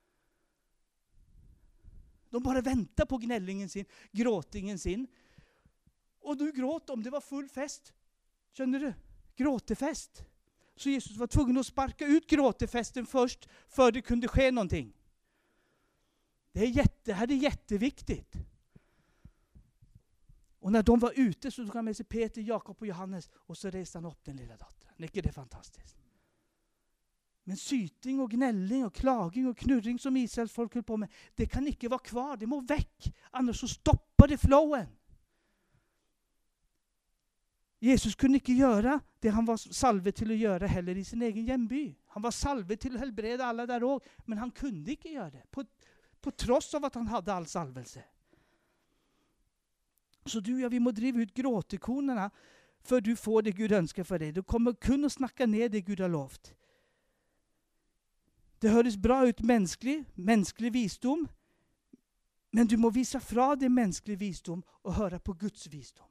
De bara väntar på gnällingen sin, gråtingen sin. Och du gråt om det var full fest. Känner du? Gråtefest. Så Jesus var tvungen att sparka ut gråtefesten först för det kunde ske någonting. Det är jätte, det här är jätteviktigt. Och när de var ute så tog han med sig Peter, Jakob och Johannes och så reste han upp den lilla dottern. Det är inte det fantastiskt. Men syting och gnälling och klaging och knurring som Israels folk höll på med, det kan inte vara kvar, det må väck. Annars så stoppar det flowen. Jesus kunde inte göra det han var salvet till att göra heller i sin egen hjemby. Han var salvet till att helbreda alla där också, men han kunde inte göra det. På, på trots av att han hade all salvelse. Så du og jeg, vi må drive ut gråtekonene før du får det Gud ønsker for deg. Du kommer kun å snakke ned det Gud har lovt. Det høres bra ut menneskelig, menneskelig visdom, men du må vise fra det menneskelige visdom og høre på Guds visdom.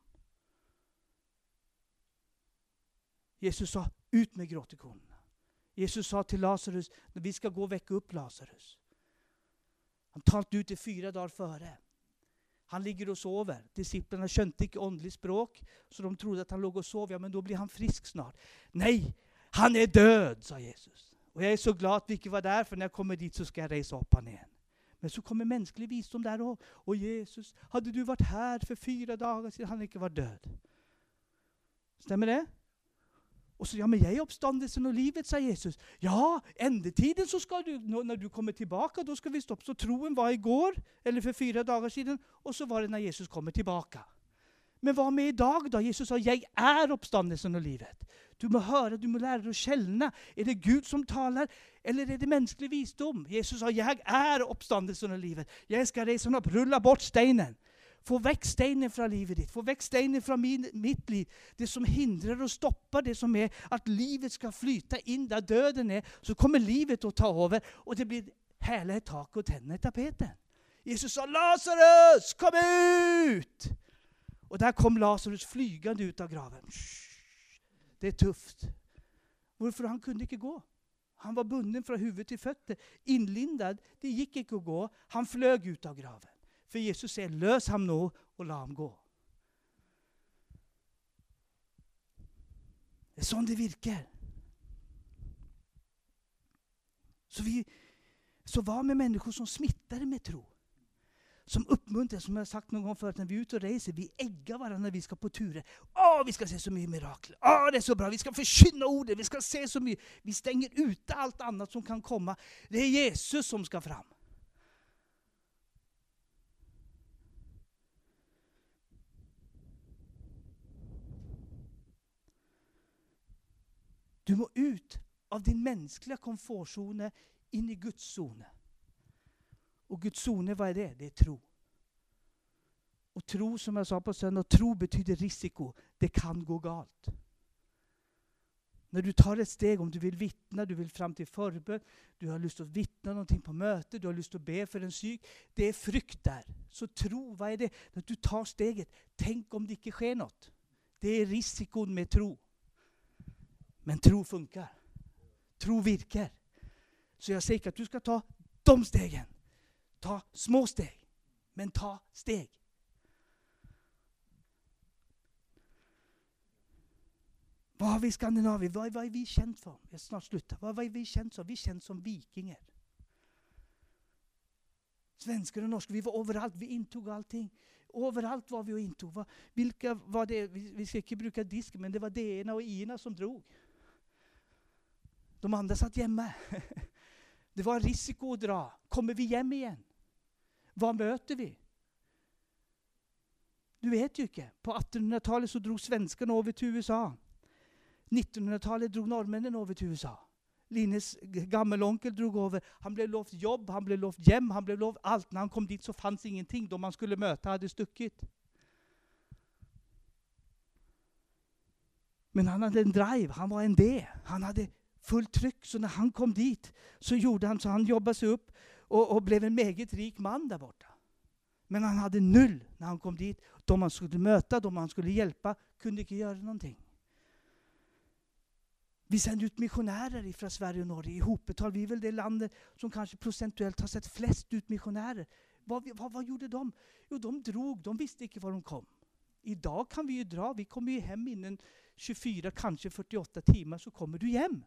Jesus sa, ut med gråtekonene. Jesus sa til Lazarus, når vi skal gå og vekke opp Lazarus. Han talte ut det fyra dager føre. Han ligger og sover. Disciplerna skjønte ikke åndelig språk, så de trodde at han låg og sov. Ja, men då blir han frisk snart. Nej, han er død, sa Jesus. Og jeg er så glad at vi ikke var der, for når jeg kommer dit så skal jeg reise opp han igjen. Men så kommer menneskelig visdom der også. Og Jesus, hadde du vært her for fyra dager siden han ikke var død? Stemmer det? Og så, ja, men jeg er oppstandelsen og livet, sa Jesus. Ja, endetiden så skal du, når du kommer tilbake, da skal vi stoppe. Så troen var i går, eller for fire dager siden, og så var det når Jesus kommer tilbake. Men hva med i dag da? Jesus sa, jeg er oppstandelsen og livet. Du må høre, du må lære å skjelne. Er det Gud som taler, eller er det menneskelig visdom? Jesus sa, jeg er oppstandelsen og livet. Jeg skal reise opp, rulle bort steinen. Få vekk steinen fra livet ditt. Få vekk steinen fra min, mitt liv. Det som hindrer og stopper det som er at livet skal flyte inn der døden er. Så kommer livet til å ta over, og det blir hele tak og tenne i tapeten. Jesus sa, Lazarus, kom ut! Og der kom Lazarus flygende ut av graven. Det er tøft. Hvorfor? Han kunne ikke gå. Han var bunden fra hodet til føtter. Innlindet, det gikk ikke å gå. Han fløg ut av graven. For Jesus sier, løs ham nå og la ham gå. Det er sånn det virker. Så, vi, så hva med mennesker som smitter med tro? Som oppmuntrer, som jeg har sagt noen gang før, når vi er ute og reiser, vi egger hverandre når vi skal på turer. Å, vi skal se så mye mirakler. Å, det er så bra. Vi skal forkynne ordet. Vi skal se så mye. Vi stenger ute alt annet som kan komme. Det er Jesus som skal fram. Du må ut av din menneskelige komfortzone inn i Guds zone. Og Guds zone, hva er det? Det er tro. Og tro, som jeg sa på søndag, tro betyder risiko. Det kan gå galt. Når du tar et steg, om du vil vittne, du vil frem til forbønn, du har lyst til å vittne noe på møte, du har lyst til å be for en syk, det er frykt der. Så tro, hva er det? Når du tar steget, tenk om det ikke skjer noe. Det er risikoen med tro. Men tro funker. Tro virker. Så jeg sier ikke at du skal ta de stegen. Ta små steg, men ta steg. Hva har vi i Skandinavia? Hva, hva er vi kjent for? Jeg snart slutter. Hva er vi kjent som? Vi er kjent som vikinger. Svensker og norske, vi var overalt. Vi inntog allting. Overalt var vi og inntog. Hva, hvilke var det? Vi, vi skal ikke bruke disk, men det var det ene og ene som drog. De andre satt hjemme. Det var risiko å dra. Kommer vi hjem igjen? Hva møter vi? Du vet jo ikke. På attenhundretallet så dro svenskene over til U S A. nittenhundretallet dro nordmennene over til U S A. Lines gammel onkel drog over. Han ble lovt jobb, han ble lovt hjem, han ble lovt alt. Når han kom dit så fanns ingenting. De man skulle møte hadde stukket. Men han hadde en drive, han var en det. Han hadde fullt trykk, så når han kom dit, så gjorde han så han jobbet seg opp og, og ble en meget rik mann der borte. Men han hadde null når han kom dit. De han skulle møte, de han skulle hjelpe, kunne ikke gjøre noe. Vi sender ut missionærer fra Sverige og Norge. I hopetall, vi er vel det landet som kanskje prosentuelt har sett flest ut missionærer. Hva, hva, hva gjorde de? Jo, de drog, de visste ikke hvor de kom. I dag kan vi jo dra, vi kommer jo hjem innen tjugofyra, kanskje førtiåtte timer, så kommer du hjem.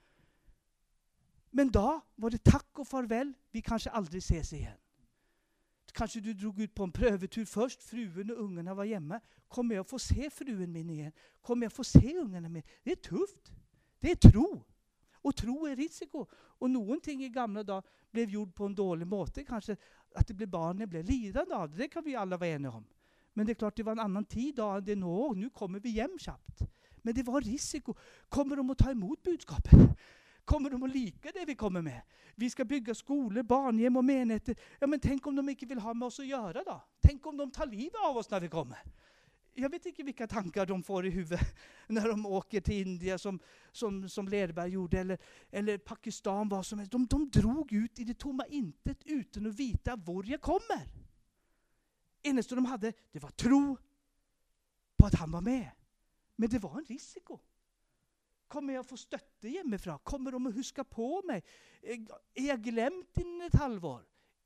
Men da var det takk og farvel, vi kanskje aldri ses igjen. Kanskje du drog ut på en prøvetur først, fruen og ungene var hjemme. Kommer jeg å få se fruen min igjen? Kommer jeg å få se ungene mine? Det er tøft. Det er tro. Og tro er risiko. Og noen ting i gamle da ble gjort på en dårlig måte. Kanskje at det ble barnet ble lidende av det. Det kan vi alle være enige om. Men det er klart det var en annen tid da enn det nå. Nå kommer vi hjem kjapt. Men det var risiko. Kommer de å ta imot budskapet? Kommer de å like det vi kommer med? Vi skal bygge skole, barnehjem og menigheter. Ja, men tenk om de ikke vil ha med oss å gjøre da? Tenk om de tar livet av oss når vi kommer? Jeg vet ikke hvilke tanker de får i huvudet når de åker til India som, som, som Lerberg gjorde, eller, eller Pakistan, hva som helst. De, de drog ut i det tomme intet uten å vite hvor jeg kommer. Eneste de hadde, det var tro på at han var med. Men det var en risiko. Kommer jeg å få støtte hjemmefra? Kommer de å huske på meg? Er jeg glemt innen et halvår?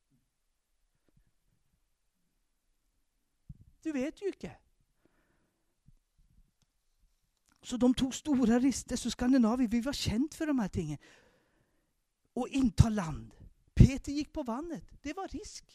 Du vet jo ikke. Så de tog store rister, så Skandinavia, vi var kjent for de her tingene. Og innta land. Peter gikk på vannet. Det var risk.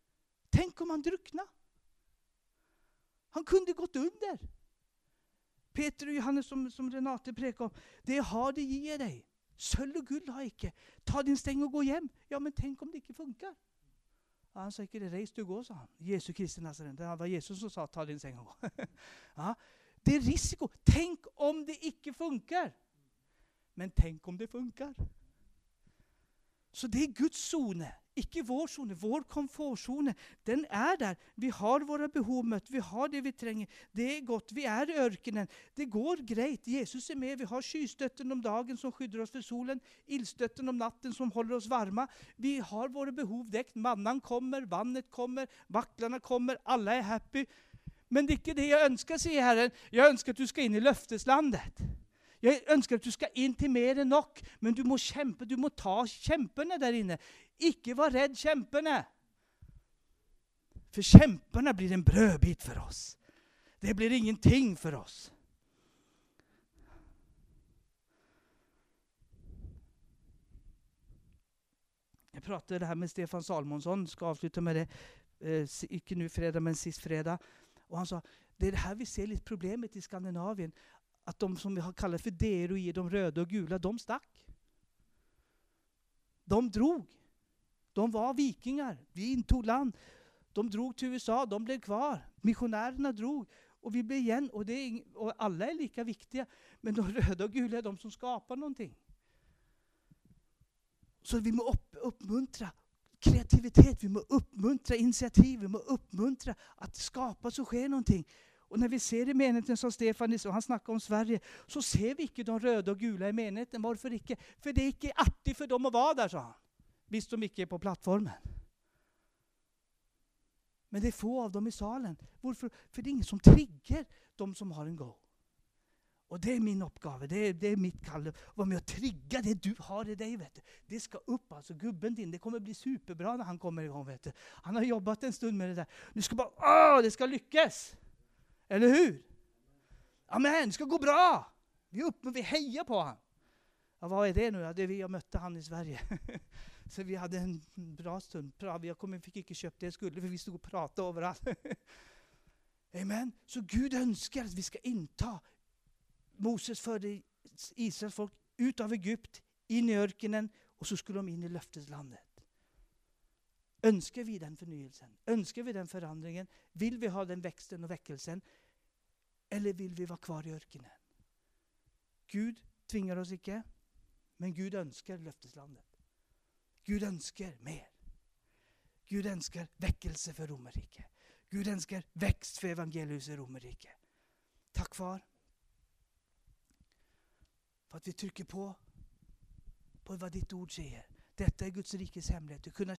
Tenk om han drukna. Han kunde gått under. Peter og Johannes, som, som Renate preker om, det jeg har, det gir jeg deg. Sølv og gull har jeg ikke. Ta din steng og gå hjem. Ja, men tenk om det ikke funker. Ja, han sa ikke det, reis du gå, sa han. Jesu Kristi Nazaren. Det var Jesus som sa, ta din steng og gå. Ja, det er risiko. Tenk om det ikke funker. Men tenk om det funker. Så det er Guds zone, ikke vår zone, vår komfortzone. Den er der. Vi har våre behov møtt, vi har det vi trenger. Det er godt, vi er i ørkenen. Det går greit, Jesus er med. Vi har skystøtten om dagen som skydder oss for solen, ildstøtten om natten som holder oss varme. Vi har våre behov dekt. Mannen kommer, vannet kommer, vaklarna kommer, alle er happy. Men det er ikke det jeg ønsker, sier Herren. Jeg ønsker at du skal inn i løfteslandet. Jeg ønsker at du skal inn til mer enn nok, men du må kjempe, du må ta kjempene der inne. Ikke vær redd kjempene. For kjempene blir en brødbit for oss. Det blir ingenting for oss. Jeg prater det her med Stefan Salmonsson, skal avslutte med det, eh, ikke nu fredag, men sist fredag. Og han sa, det er det her vi ser litt problemet i Skandinavien, at de som vi har kallat för deroier, de röda och gula, de stack. De drog. De var vikingar. Vi intog land. De drog till U S A, de blev kvar. Missionärerna drog. Och vi blev igen. Och, det är ing- och alla är lika viktiga. Men de röda och gula är de som skapar någonting. Så vi må upp, uppmuntra kreativitet. Vi må uppmuntra initiativ. Vi må uppmuntra att skapa så sker någonting. Og når vi ser i menigheten som Stefan, og han snakker om Sverige, så ser vi ikke de røde og gule i menigheten. Hvorfor ikke? For det er ikke artig for dem å være der, sa han. Hvis de ikke er på plattformen. Men det er få av dem i salen. Hvorfor? For det er ingen som trigger de som har en go. Og det er min oppgave. Det er, det er mitt kall. Å være med å trigge det du har i deg, vet du. Det skal opp, altså. Gubben din, det kommer bli superbra når han kommer i gang, vet du. Han har jobbet en stund med det der. Du skal bare, åh, det skal lykkes. Eller hur? Amen, det skal gå bra. Vi er oppe, vi heier på han. Ja, hva er det nu? Ja, det vi har møtte han i Sverige. Så vi hadde en bra stund. Vi kom, fikk ikke kjøpt det jeg skulle, for vi stod og pratet overalt. Amen. Så Gud ønsker at vi skal innta. Moses førte Israels folk ut av Egypt, inn i ørkenen, og så skulle de inn i løfteslandet. Ønsker vi den fornyelsen? Ønsker vi den forandringen? Vil vi ha den veksten og vekkelsen? Eller vil vi være kvar i ørkenen? Gud tvinger oss ikke, men Gud ønsker løfteslandet. Gud ønsker mer. Gud ønsker vekkelse for Romerriket. Gud ønsker vekst for evangeliet i Romerriket. Takk, far, for at vi trykker på på hva ditt ord sier. Dette er Guds rikes hemmelighet. Du kunne